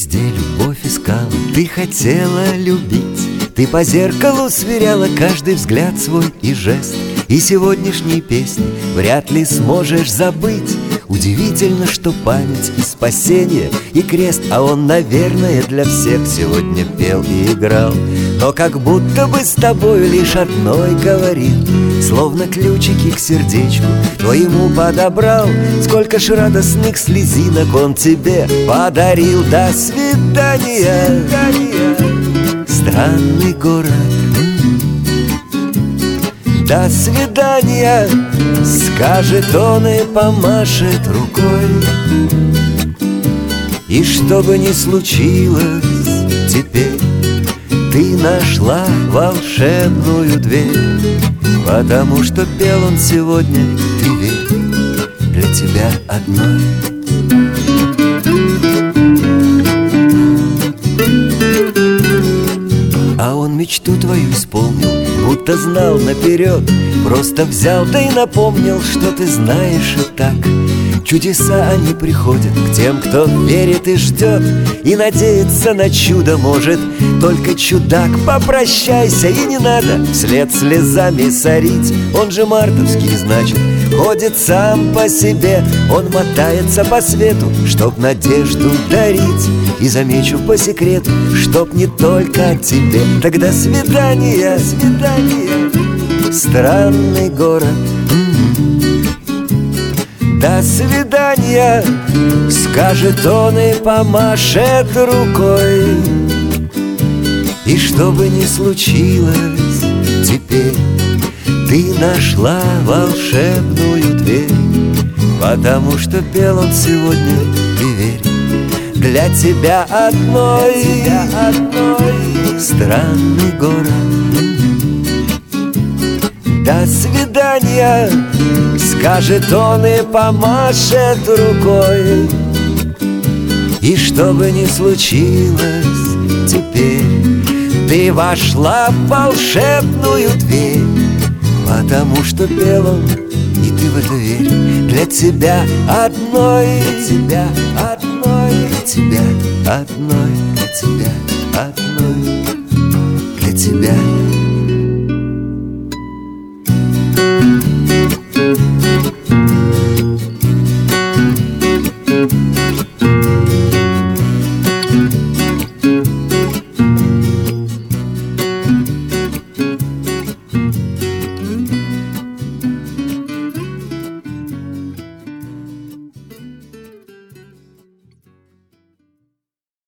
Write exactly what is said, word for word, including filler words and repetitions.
везде любовь искала, ты хотела любить. Ты по зеркалу сверяла каждый взгляд свой и жест, и сегодняшней песни вряд ли сможешь забыть. Удивительно, что память и спасение, и крест, а он, наверное, для всех сегодня пел и играл. Но как будто бы с тобой лишь одной говорит, словно ключики к сердечку твоему подобрал. Сколько ж радостных слезинок он тебе подарил. До свидания, странный город. До свидания, скажет он и помашет рукой. И что бы ни случилось теперь, ты нашла волшебную дверь, потому что пел он сегодня, ты верь, для тебя одной. А он мечту твою исполнил, будто знал наперед. Просто взял, да и напомнил, что ты знаешь и так. Чудеса, они приходят к тем, кто верит и ждет, и надеяться на чудо может только чудак. Попрощайся, и не надо вслед слезами сорить. Он же мартовский, значит, ходит сам по себе. Он мотается по свету, чтоб надежду дарить. И замечу по секрету, чтоб не только тебе. Тогда свидания, свидания, странный город. До свидания, скажет он и помашет рукой. И что бы ни случилось теперь, ты нашла волшебную дверь, потому что пел он сегодня, ты верь, для тебя одной, для тебя одной. Странный город. До свидания, скажет он и помашет рукой. И что бы ни случилось теперь, ты вошла в волшебную дверь, потому что пел он, и ты в это верь, для тебя одной, для тебя одной, для тебя одной, для тебя одной, для тебя.